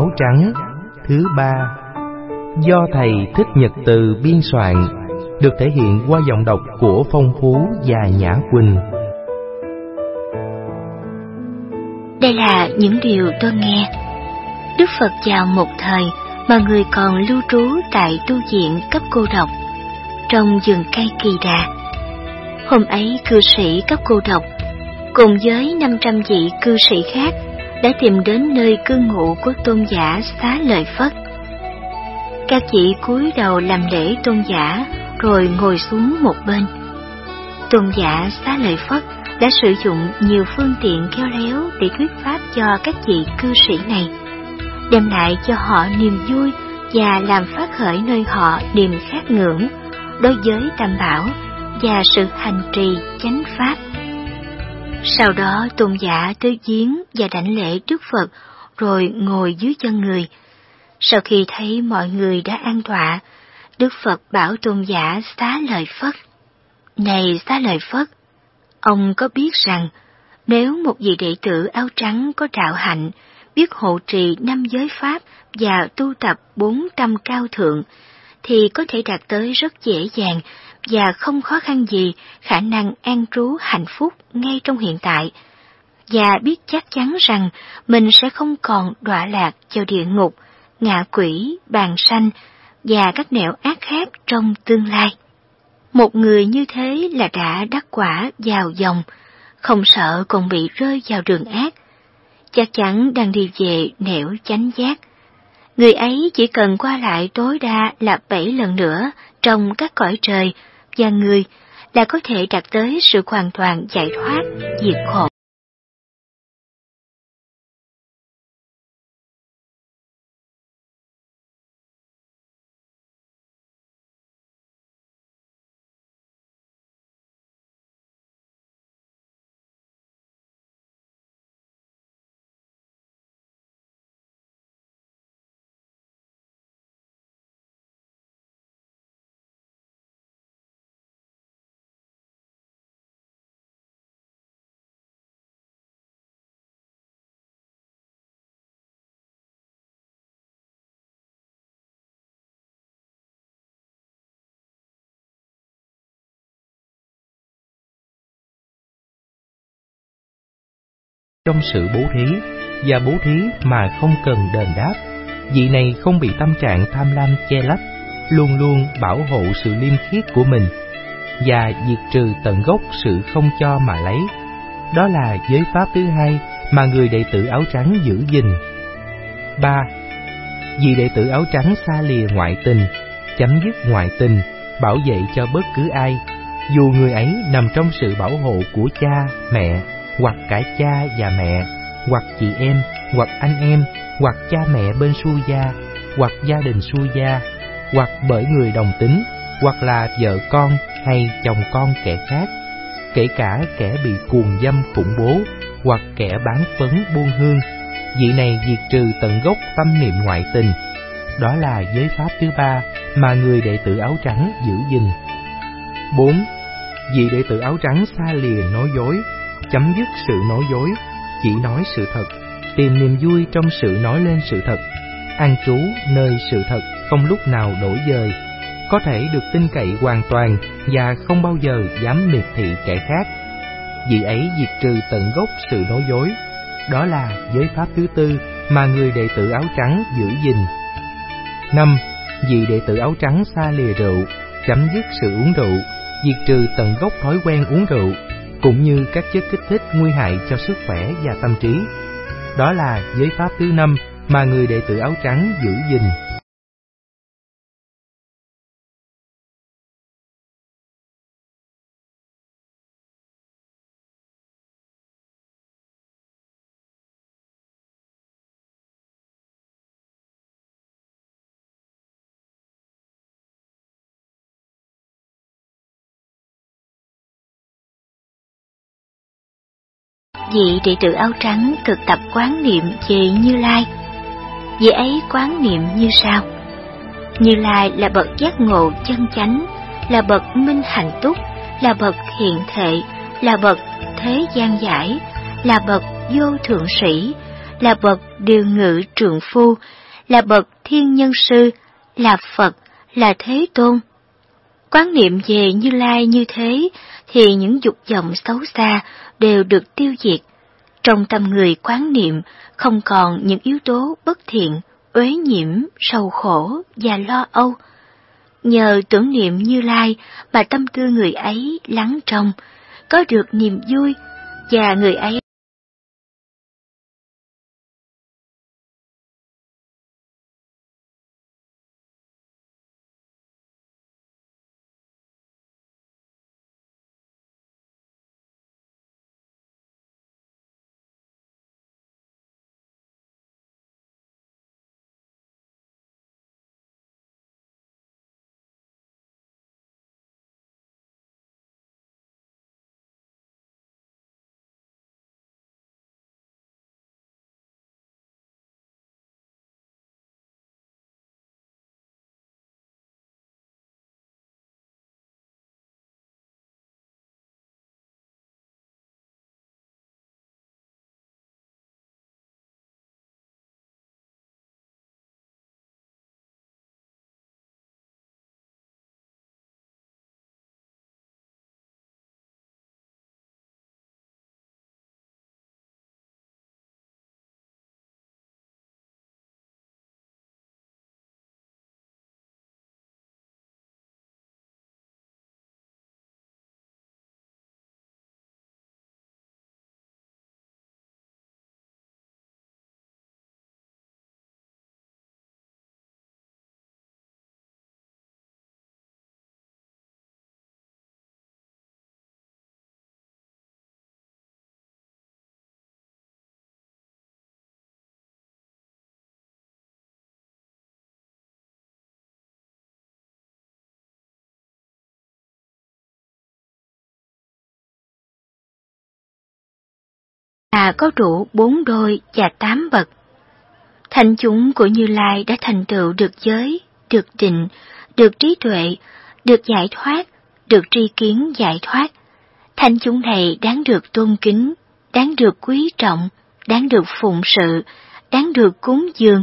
áo trắng thứ 3, do thầy Thích Nhật Từ biên soạn, được thể hiện qua giọng đọc của Phong Phú và Nhã Quỳnh. Đây là những điều tôi nghe. Đức Phật vào một thời mà người còn lưu trú tại tu viện cấp cô độc trong vườn cây Kỳ Đà. Hôm ấy cư sĩ cấp cô độc cùng với 500 vị cư sĩ khác đã tìm đến nơi cư ngụ của tôn giả Xá Lợi Phất. Các vị cúi đầu làm lễ tôn giả rồi ngồi xuống một bên. Tôn giả Xá Lợi Phất đã sử dụng nhiều phương tiện khéo léo để thuyết pháp cho các vị cư sĩ này, đem lại cho họ niềm vui và làm phát khởi nơi họ niềm khát ngưỡng đối với Tam Bảo và sự hành trì chánh pháp. Sau đó tôn giả tới viếng và đảnh lễ Đức Phật rồi ngồi dưới chân người. Sau khi thấy mọi người đã an tọa, Đức Phật bảo tôn giả Xá Lợi Phất: Này Xá Lợi Phất, ông có biết rằng nếu một vị đệ tử áo trắng có đạo hạnh, biết hộ trì 5 giới pháp và tu tập 400 cao thượng, thì có thể đạt tới rất dễ dàng và không khó khăn gì khả năng an trú hạnh phúc ngay trong hiện tại, và biết chắc chắn rằng mình sẽ không còn đọa lạc vào địa ngục, ngạ quỷ, bàn sanh và các nẻo ác khác trong tương lai. Một người như thế là đã đắc quả vào dòng, không sợ còn bị rơi vào đường ác, chắc chắn đang đi về nẻo chánh giác. Người ấy chỉ cần qua lại tối đa là 7 lần nữa trong các cõi trời và người là có thể đạt tới sự hoàn toàn giải thoát, diệt khổ. Trong sự bố thí và bố thí mà không cần đền đáp, vị này không bị tâm trạng tham lam che lấp, luôn luôn bảo hộ sự liêm khiết của mình và diệt trừ tận gốc sự không cho mà lấy. Đó là giới pháp thứ 2 mà người đệ tử áo trắng giữ gìn. 3. Vị đệ tử áo trắng xa lìa ngoại tình, chấm dứt ngoại tình, bảo vệ cho bất cứ ai, dù người ấy nằm trong sự bảo hộ của cha, mẹ, hoặc cả cha và mẹ, hoặc chị em, hoặc anh em, hoặc cha mẹ bên xuôi gia, hoặc gia đình xuôi gia, hoặc bởi người đồng tính, hoặc là vợ con hay chồng con kẻ khác, kể cả kẻ bị cuồng dâm khủng bố, hoặc kẻ bán phấn buôn hương. Vị này diệt trừ tận gốc tâm niệm ngoại tình. Đó là giới pháp thứ 3 mà người đệ tử áo trắng giữ gìn. 4. Vị đệ tử áo trắng xa lìa nói dối, chấm dứt sự nói dối, chỉ nói sự thật, tìm niềm vui trong sự nói lên sự thật, an trú nơi sự thật, không lúc nào đổi dời, có thể được tin cậy hoàn toàn và không bao giờ dám miệt thị kẻ khác. Vị ấy diệt trừ tận gốc sự nói dối. Đó là giới pháp thứ 4 mà người đệ tử áo trắng giữ gìn. 5. Vị đệ tử áo trắng xa lìa rượu, chấm dứt sự uống rượu, diệt trừ tận gốc thói quen uống rượu, cũng như các chất kích thích nguy hại cho sức khỏe và tâm trí. Đó là giới pháp thứ 5 mà người đệ tử áo trắng giữ gìn. Vị đệ tử áo trắng thực tập quán niệm về Như Lai. Vị ấy quán niệm như sau: Như Lai là bậc giác ngộ chân chánh, là bậc minh hạnh túc, là bậc hiện thệ, là bậc thế gian giải, là bậc vô thượng sĩ, là bậc điều ngự trượng phu, là bậc thiên nhân sư, là Phật, là Thế Tôn. Quán niệm về Như Lai như thế thì những dục vọng xấu xa đều được tiêu diệt. Trong tâm người quán niệm không còn những yếu tố bất thiện, uế nhiễm, sầu khổ và lo âu. Nhờ tưởng niệm Như Lai mà tâm tư người ấy lắng trong, có được niềm vui, và người ấy có đủ 4 đôi và 8 bậc. Thành chúng của Như Lai đã thành tựu được giới, được định, được trí tuệ, được giải thoát, được tri kiến giải thoát. Thành chúng này đáng được tôn kính, đáng được quý trọng, đáng được phụng sự, đáng được cúng dường,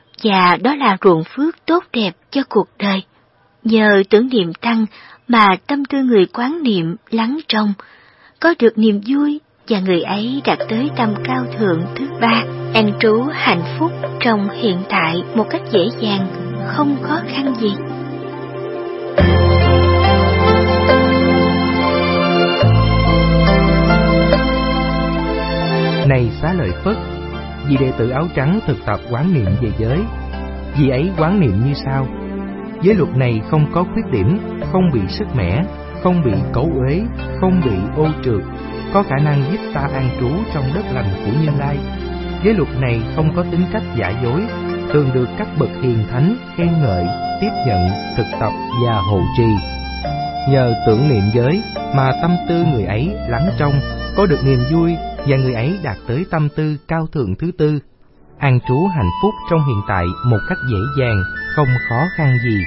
và đó là ruộng phước tốt đẹp cho cuộc đời. Nhờ tưởng niệm tăng mà tâm tư người quán niệm lắng trong, có được niềm vui, và người ấy đạt tới tâm cao thượng thứ 3, an trú hạnh phúc trong hiện tại một cách dễ dàng, không khó khăn gì. Này Xá Lợi Phất, vì đệ tử áo trắng thực tập quán niệm về giới, vì ấy quán niệm như sau: giới luật này không có khuyết điểm, không bị sức mẻ, không bị cấu uế, không bị ô trượt, có khả năng giúp ta an trú trong đất lành của Như Lai. Giới luật này không có tính cách giả dối, thường được các bậc hiền thánh khen ngợi, tiếp nhận, thực tập và hộ trì. Nhờ tưởng niệm giới mà tâm tư người ấy lắng trong, có được niềm vui, và người ấy đạt tới tâm tư cao thượng thứ 4, an trú hạnh phúc trong hiện tại một cách dễ dàng, không khó khăn gì.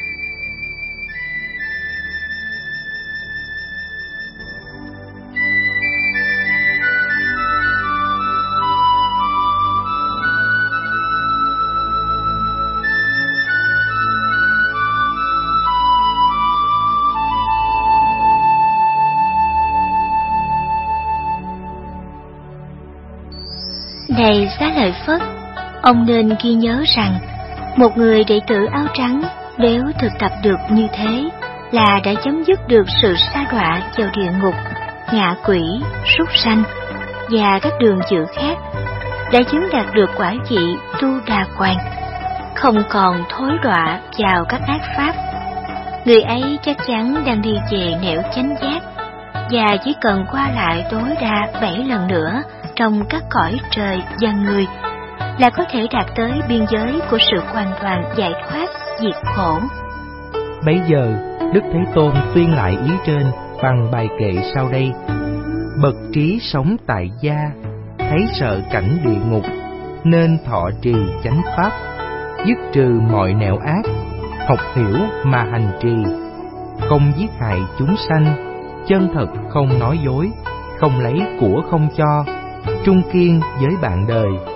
Này Xá Lợi Phất, ông nên ghi nhớ rằng, một người đệ tử áo trắng nếu thực tập được như thế là đã chấm dứt được sự sa đọa vào địa ngục, ngạ quỷ, súc sanh và các đường chữ khác, đã chứng đạt được quả vị Tu Đà Hoàng, không còn thối đọa vào các ác pháp. Người ấy chắc chắn đang đi về nẻo chánh giác, và chỉ cần qua lại tối đa 7 lần nữa trong các cõi trời và người là có thể đạt tới biên giới của sự hoàn toàn giải thoát diệt khổ. Bấy giờ Đức Thế Tôn tuyên lại ý trên bằng bài kệ sau đây: bậc trí sống tại gia, thấy sợ cảnh địa ngục, nên thọ trì chánh pháp, dứt trừ mọi nẻo ác, học hiểu mà hành trì, không giết hại chúng sanh, chân thật không nói dối, không lấy của không cho, trung kiên với bạn đời,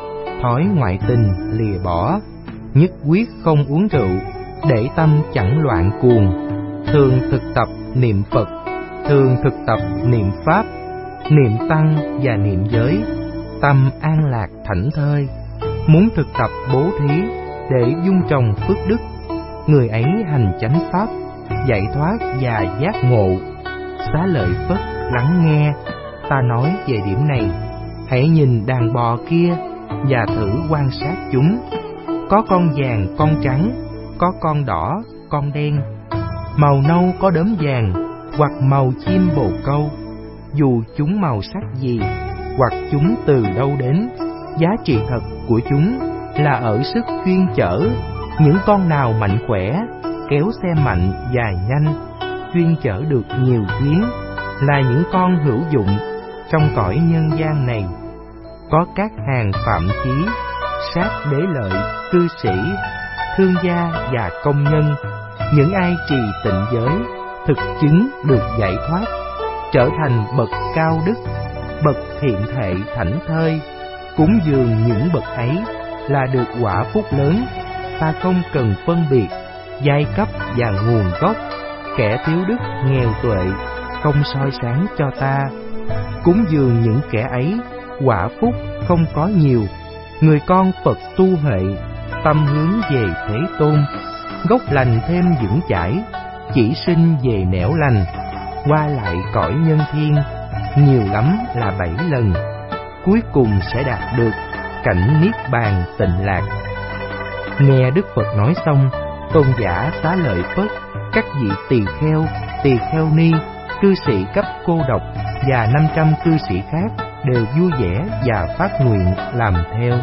thói ngoại tình lìa bỏ, nhất quyết không uống rượu, để tâm chẳng loạn cuồng, thường thực tập niệm Phật, thường thực tập niệm Pháp, niệm Tăng và niệm giới, tâm an lạc thảnh thơi. Muốn thực tập bố thí để dung trồng phước đức, người ấy hành chánh pháp, giải thoát và giác ngộ. Xá Lợi Phất lắng nghe, ta nói về điểm này. Hãy nhìn đàn bò kia và thử quan sát chúng. Có con vàng, con trắng, có con đỏ, con đen. Màu nâu có đốm vàng, hoặc màu chim bồ câu. Dù chúng màu sắc gì, hoặc chúng từ đâu đến, giá trị thật của chúng là ở sức chuyên chở. Những con nào mạnh khỏe, kéo xe mạnh và nhanh, chuyên chở được nhiều chuyến, là những con hữu dụng trong cõi nhân gian này. Có các hàng phạm chí, sát đế lợi, cư sĩ, thương gia và công nhân, những ai trì tịnh giới, thực chứng được giải thoát, trở thành bậc cao đức, bậc thiện thệ thảnh thơi. Cúng dường những bậc ấy là được quả phúc lớn. Ta không cần phân biệt giai cấp và nguồn gốc, kẻ thiếu đức nghèo tuệ, không soi sáng cho ta. Cúng dường những kẻ ấy, quả phúc không có nhiều. Người con Phật tu huệ, tâm hướng về Thế Tôn, gốc lành thêm vững chãi, chỉ sinh về nẻo lành. Qua lại cõi nhân thiên, nhiều lắm là 7 lần, cuối cùng sẽ đạt được cảnh niết bàn tịnh lạc. Nghe Đức Phật nói xong, tôn giả Xá Lợi Phất, các vị tỳ kheo ni, cư sĩ cấp cô độc và 500 cư sĩ khác đều vui vẻ và phát nguyện làm theo.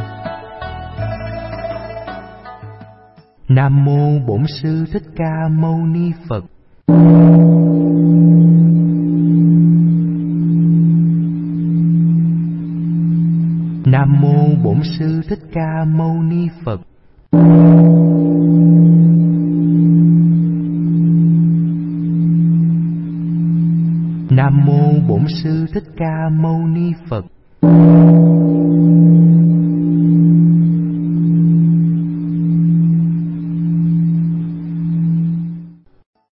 Nam mô Bổn Sư Thích Ca Mâu Ni Phật. Nam mô Bổn Sư Thích Ca Mâu Ni Phật. Nam mô Bổn Sư Thích Ca Mâu Ni Phật.